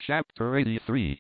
Chapter 83.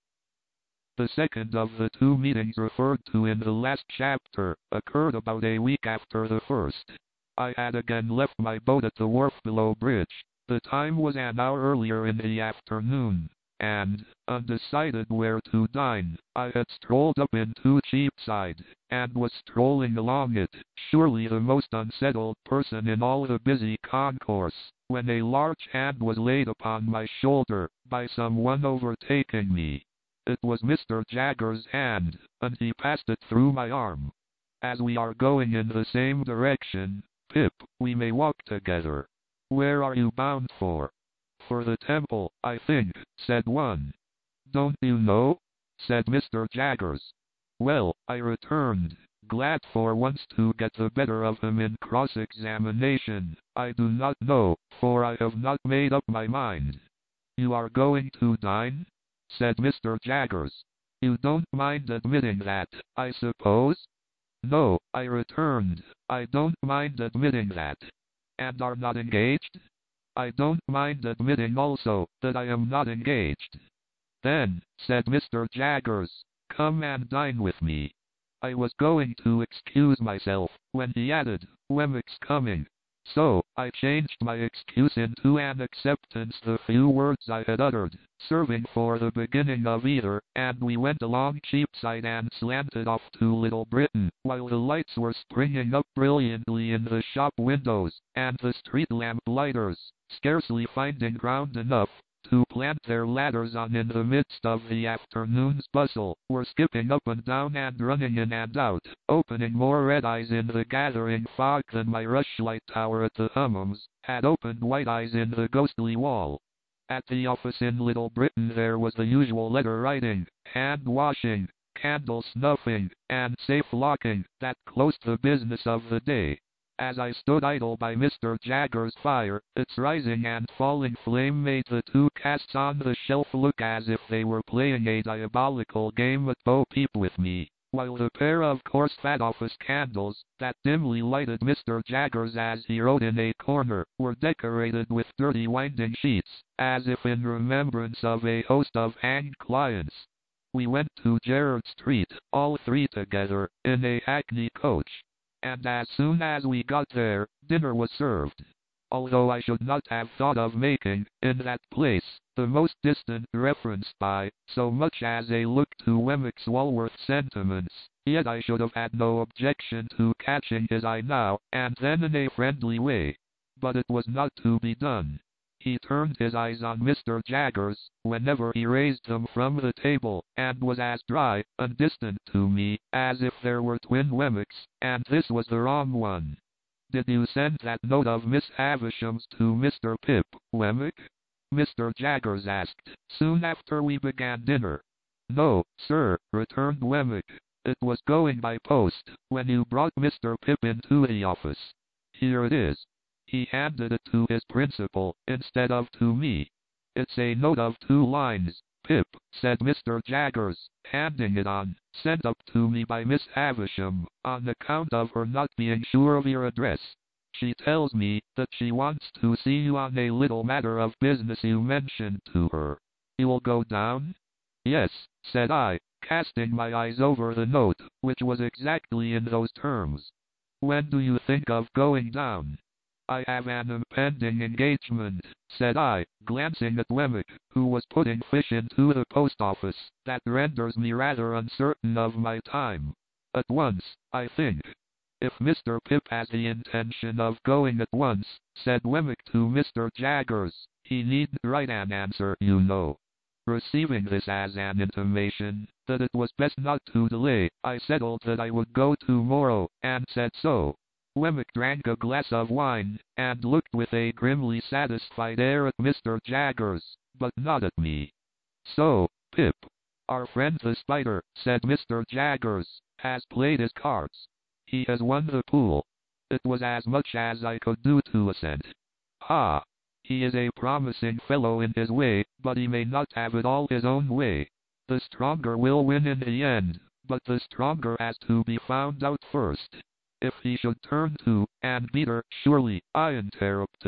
The second of the two meetings referred to in the last chapter occurred about a week after the first. I had again left my boat at the wharf below bridge. The time was an hour earlier in the afternoon, and, undecided where to dine, I had strolled up into Cheapside, and was strolling along it, surely the most unsettled person in all the busy concourse, when a large hand was laid upon my shoulder, by someone overtaking me. It was Mr. Jaggers' hand, and he passed it through my arm. "As we are going in the same direction, Pip, we may walk together. Where are you bound for?" "For the Temple, I think," said one. "Don't you know?" said Mr. Jaggers. "Well," I returned, glad for once to get the better of him in cross-examination, "I do not know, for I have not made up my mind." "You are going to dine?" said Mr. Jaggers. "You don't mind admitting that, I suppose?" "No," I returned, "I don't mind admitting that." "And are not engaged?" "I don't mind admitting also that I am not engaged." "Then," said Mr. Jaggers, "come and dine with me." I was going to excuse myself, when he added, "Wemmick's coming." So, I changed my excuse into an acceptance the few words I had uttered, serving for the beginning of either, and we went along Cheapside and slanted off to Little Britain, while the lights were springing up brilliantly in the shop windows, and the street lamp lighters, scarcely finding ground enough to plant their ladders on in the midst of the afternoon's bustle, were skipping up and down and running in and out, opening more red eyes in the gathering fog than my rushlight tower at the Hummums had opened white eyes in the ghostly wall. At the office in Little Britain there was the usual letter writing, hand washing, candle snuffing, and safe locking, that closed the business of the day. As I stood idle by Mr. Jaggers' fire, its rising and falling flame made the two casts on the shelf look as if they were playing a diabolical game at Bo Peep with me, while the pair of coarse fat office candles, that dimly lighted Mr. Jaggers as he wrote in a corner, were decorated with dirty winding sheets, as if in remembrance of a host of hanged clients. We went to Gerrard Street, all three together, in a hackney coach. And as soon as we got there, dinner was served. Although I should not have thought of making, in that place, the most distant reference by so much as a look to Wemmick's Walworth sentiments, yet I should have had no objection to catching his eye now and then in a friendly way. But it was not to be done. He turned his eyes on Mr. Jaggers, whenever he raised them from the table, and was as dry and distant to me, as if there were twin Wemmicks, and this was the wrong one. "Did you send that note of Miss Havisham's to Mr. Pip, Wemmick?" Mr. Jaggers asked, soon after we began dinner. "No, sir," returned Wemmick. "It was going by post, when you brought Mr. Pip into the office. Here it is." He handed it to his principal, instead of to me. "It's a note of 2 lines, Pip," said Mr. Jaggers, handing it on, "sent up to me by Miss Havisham, on account of her not being sure of your address. She tells me that she wants to see you on a little matter of business you mentioned to her. You'll go down?" "Yes," said I, casting my eyes over the note, which was exactly in those terms. "When do you think of going down?" "I have an impending engagement," said I, glancing at Wemmick, who was putting fish into the post office, "that renders me rather uncertain of my time. At once, I think." "If Mr. Pip has the intention of going at once," said Wemmick to Mr. Jaggers, "he needn't write an answer, you know." Receiving this as an intimation that it was best not to delay, I settled that I would go tomorrow, and said so. Wemmick drank a glass of wine, and looked with a grimly satisfied air at Mr. Jaggers, but not at me. "So, Pip, our friend the Spider," said Mr. Jaggers, "has played his cards. He has won the pool." It was as much as I could do to assent. "Ha! He is a promising fellow in his way, but he may not have it all his own way. The stronger will win in the end, but the stronger has to be found out first. If he should turn to and beat her, surely," I interrupted,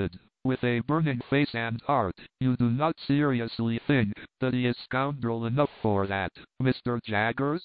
with a burning face and heart. You do not seriously think that he is scoundrel enough for that, Mr. Jaggers?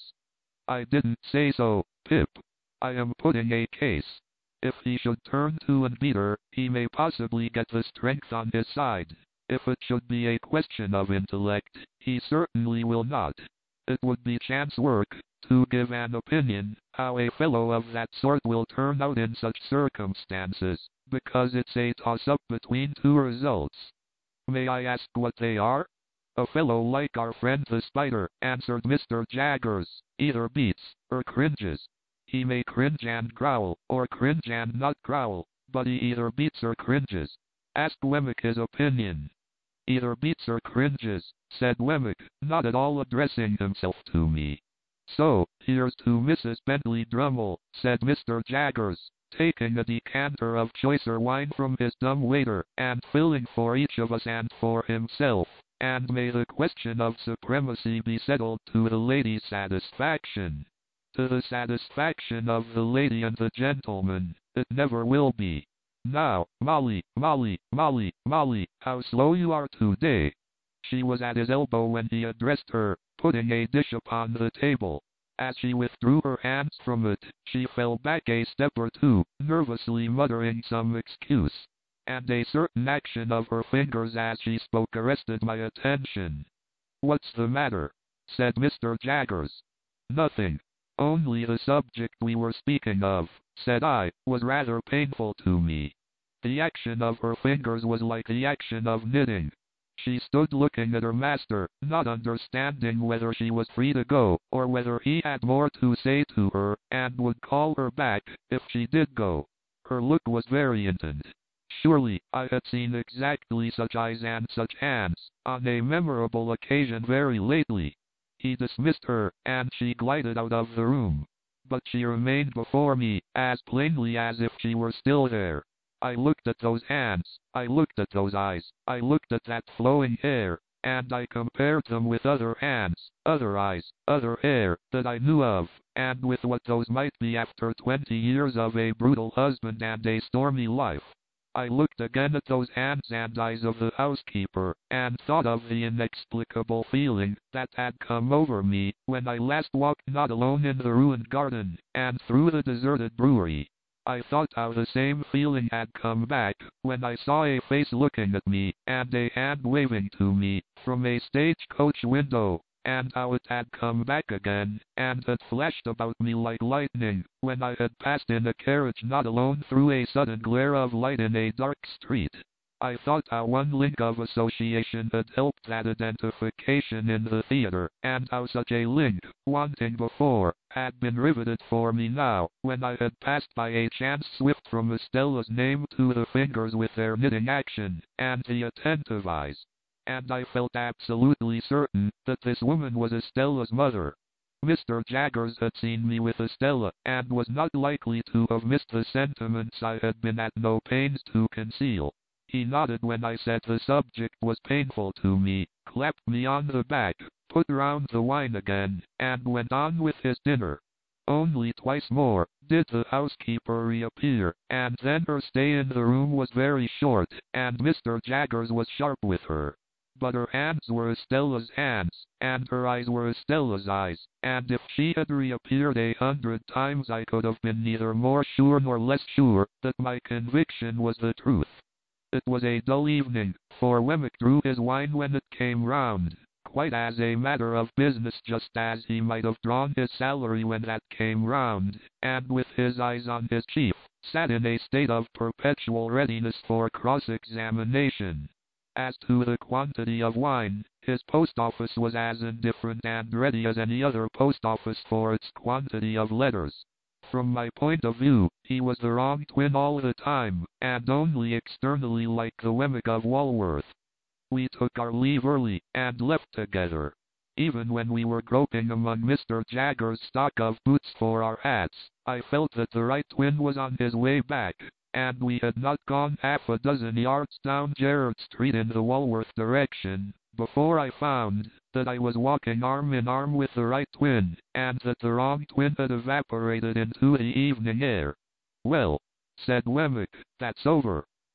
I didn't say so, Pip. I am putting a case. If he should turn to and beat her, he may possibly get the strength on his side. If it should be a question of intellect, he certainly will not. It would be chance work to give an opinion how a fellow of that sort will turn out in such circumstances, because it's a toss-up between two results. May I ask what they are? A fellow like our friend the Spider, answered Mr. Jaggers, either beats or cringes. He may cringe and growl, or cringe and not growl, but he either beats or cringes. Ask Wemmick his opinion. Either beats or cringes, said Wemmick, not at all addressing himself to me. So, here's to Mrs. Bentley Drummle, said Mr. Jaggers, taking a decanter of choicer wine from his dumb waiter, and filling for each of us and for himself, and may the question of supremacy be settled to the lady's satisfaction. To the satisfaction of the lady and the gentleman, it never will be. Now, Molly, Molly, Molly, Molly, how slow you are today. She was at his elbow when he addressed her, putting a dish upon the table. As she withdrew her hands from it, she fell back a step or two, nervously muttering some excuse. And a certain action of her fingers as she spoke arrested my attention. What's the matter? Said Mr. Jaggers. Nothing. Only the subject we were speaking of, said I, was rather painful to me. The action of her fingers was like the action of knitting. She stood looking at her master, not understanding whether she was free to go, or whether he had more to say to her, and would call her back, if she did go. Her look was very intent. Surely, I had seen exactly such eyes and such hands, on a memorable occasion very lately. He dismissed her, and she glided out of the room. But she remained before me, as plainly as if she were still there. I looked at those hands, I looked at those eyes, I looked at that flowing hair, and I compared them with other hands, other eyes, other hair, that I knew of, and with what those might be after 20 years of a brutal husband and a stormy life. I looked again at those hands and eyes of the housekeeper, and thought of the inexplicable feeling that had come over me when I last walked not alone in the ruined garden, and through the deserted brewery. I thought how the same feeling had come back when I saw a face looking at me, and a hand waving to me, from a stagecoach window, and how it had come back again, and had flashed about me like lightning, when I had passed in a carriage not alone through a sudden glare of light in a dark street. I thought how one link of association had helped that identification in the theater, and how such a link, wanting before, had been riveted for me now, when I had passed by a chance swift from Estella's name to the fingers with their knitting action, and the attentive eyes. And I felt absolutely certain that this woman was Estella's mother. Mr. Jaggers had seen me with Estella, and was not likely to have missed the sentiments I had been at no pains to conceal. He nodded when I said the subject was painful to me, clapped me on the back, put round the wine again, and went on with his dinner. Only twice more did the housekeeper reappear, and then her stay in the room was very short, and Mr. Jaggers was sharp with her. But her hands were Estella's hands, and her eyes were Estella's eyes, and if she had reappeared 100 times I could have been neither more sure nor less sure that my conviction was the truth. It was a dull evening, for Wemmick drew his wine when it came round, quite as a matter of business, just as he might have drawn his salary when that came round, and with his eyes on his chief, sat in a state of perpetual readiness for cross-examination. As to the quantity of wine, his post office was as indifferent and ready as any other post office for its quantity of letters. From my point of view, he was the wrong twin all the time, and only externally like the Wemmick of Walworth. We took our leave early, and left together. Even when we were groping among Mr. Jaggers' stock of boots for our hats, I felt that the right twin was on his way back, and we had not gone half a dozen yards down Gerrard Street in the Walworth direction, before I found that I was walking arm in arm with the right twin, and that the wrong twin had evaporated into the evening air. "Well," said Wemmick, "that's over."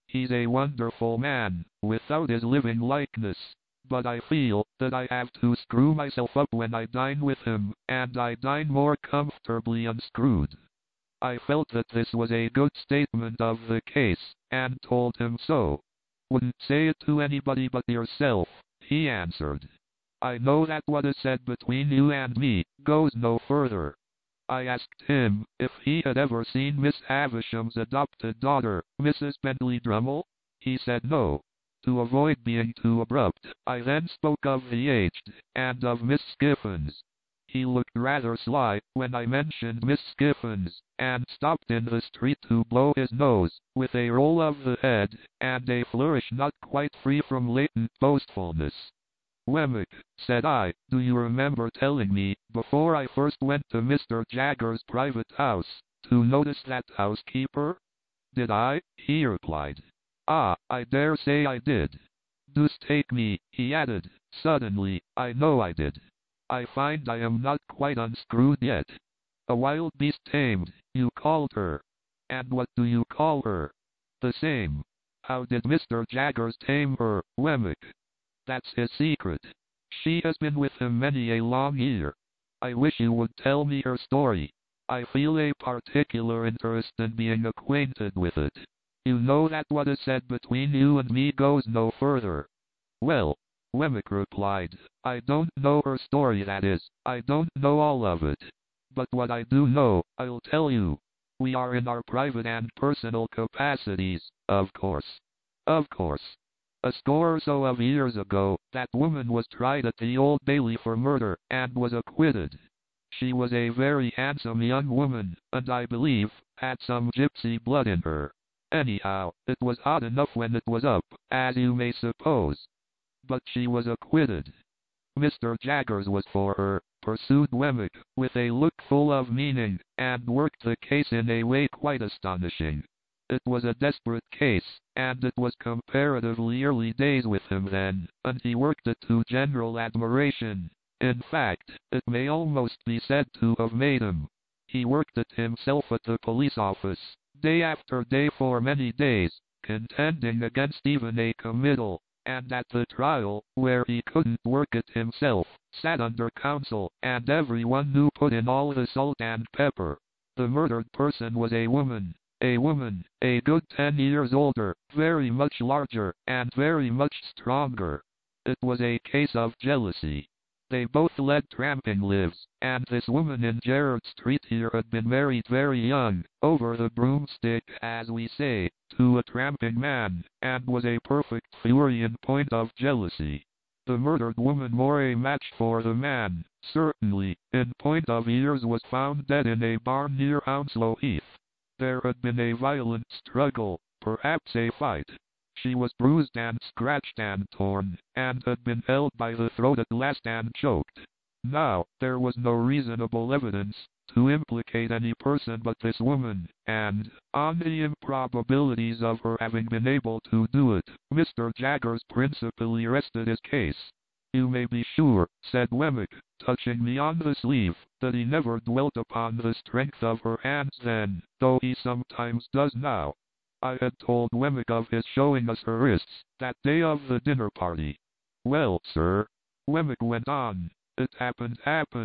He's a wonderful man, without his living likeness. But I feel that I have to screw myself up when I dine with him, and I dine more comfortably unscrewed. I felt that this was a good statement of the case, and told him so. Wouldn't say it to anybody but yourself, he answered. I know that what is said between you and me goes no further. I asked him if he had ever seen Miss Havisham's adopted daughter, Mrs. Bentley Drummle. He said no. To avoid being too abrupt, I then spoke of the aged, and of Miss Skiffins. He looked rather sly when I mentioned Miss Skiffins, and stopped in the street to blow his nose, with a roll of the head, and a flourish not quite free from latent boastfulness. Wemmick, said I, do you remember telling me, before I first went to Mr. Jagger's private house, to notice that housekeeper? Did I? He replied. Ah, I dare say I did. Deuce take me, he added, suddenly, I know I did. I find I am not quite unscrewed yet. A wild beast tamed, you called her. And what do you call her? The same. How did Mr. Jaggers tame her, Wemmick? That's his secret. She has been with him many a long year. I wish you would tell me her story. I feel a particular interest in being acquainted with it. You know that what is said between you and me goes no further. Well, Wemmick replied, I don't know her story, that is, I don't know all of it. But what I do know, I'll tell you. We are in our private and personal capacities, of course. Of course. A score or so of years ago, that woman was tried at the Old Bailey for murder, and was acquitted. She was a very handsome young woman, and I believe, had some gypsy blood in her. Anyhow, it was hot enough when it was up, as you may suppose. But she was acquitted. Mr. Jaggers was for her, pursued Wemmick, with a look full of meaning, and worked the case in a way quite astonishing. It was a desperate case, and it was comparatively early days with him then, and he worked it to general admiration. In fact, it may almost be said to have made him. He worked it himself at the police office, day after day for many days, contending against even a committal, and at the trial, where he couldn't work it himself, sat under counsel, and everyone knew put in all the salt and pepper. The murdered person was a woman, a good 10 years older, very much larger, and very much stronger. It was a case of jealousy. They both led tramping lives, and this woman in Gerrard Street here had been married very young, over the broomstick, as we say, to a tramping man, and was a perfect fury in point of jealousy. The murdered woman more a match for the man, certainly, in point of years, was found dead in a barn near Hounslow Heath. There had been a violent struggle, perhaps a fight. She was bruised and scratched and torn, and had been held by the throat at last and choked. Now, there was no reasonable evidence to implicate any person but this woman, and, on the improbabilities of her having been able to do it, Mr. Jaggers principally rested his case. You may be sure, said Wemmick, touching me on the sleeve, that he never dwelt upon the strength of her hands then, though he sometimes does now. I had told Wemmick of his showing us her wrists, that day of the dinner party. Well, sir, Wemmick went on, it happened,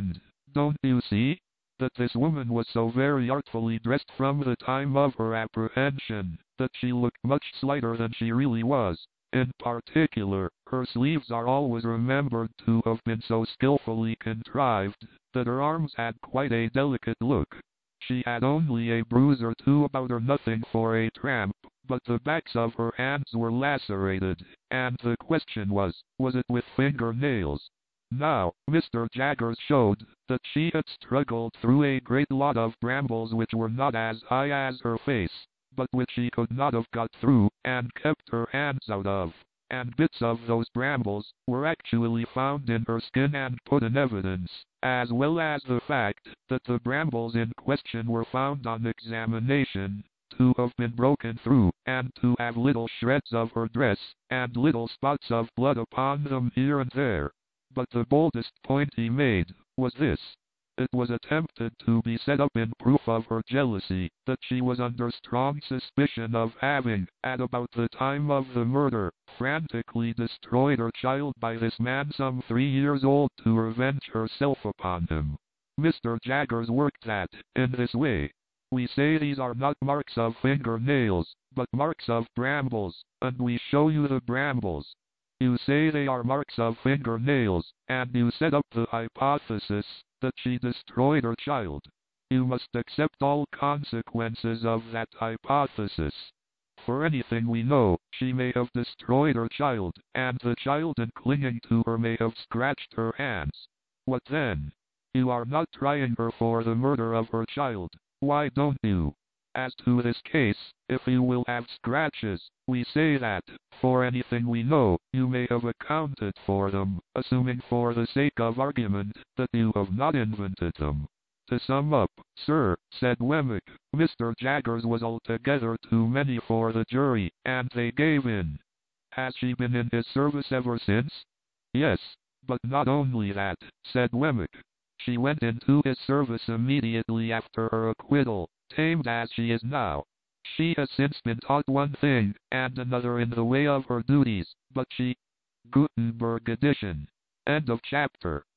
don't you see, that this woman was so very artfully dressed from the time of her apprehension, that she looked much slighter than she really was. In particular, her sleeves are always remembered to have been so skillfully contrived, that her arms had quite a delicate look. She had only a bruise or two about her, nothing for a tramp, but the backs of her hands were lacerated, and the question was it with finger-nails? Now, Mr. Jaggers showed that she had struggled through a great lot of brambles which were not as high as her face, but which she could not have got through, and kept her hands out of, and bits of those brambles were actually found in her skin and put in evidence, as well as the fact that the brambles in question were found on examination to have been broken through, and to have little shreds of her dress, and little spots of blood upon them here and there. But the boldest point he made was this. It was attempted to be set up in proof of her jealousy that she was under strong suspicion of having, at about the time of the murder, frantically destroyed her child by this man some 3 years old to revenge herself upon him. Mr. Jaggers worked that, in this way. We say these are not marks of fingernails, but marks of brambles, and we show you the brambles. You say they are marks of fingernails, and you set up the hypothesis that she destroyed her child. You must accept all consequences of that hypothesis. For anything we know, she may have destroyed her child, and the child in clinging to her may have scratched her hands. What then? You are not trying her for the murder of her child. Why don't you? As to this case, if you will have scratches, we say that, for anything we know, you may have accounted for them, assuming for the sake of argument that you have not invented them. To sum up, sir, said Wemmick, Mr. Jaggers was altogether too many for the jury, and they gave in. Has she been in his service ever since? Yes, but not only that, said Wemmick. She went into his service immediately after her acquittal, tamed as she is now. She has since been taught one thing and another in the way of her duties, but she... Gutenberg edition. End of chapter.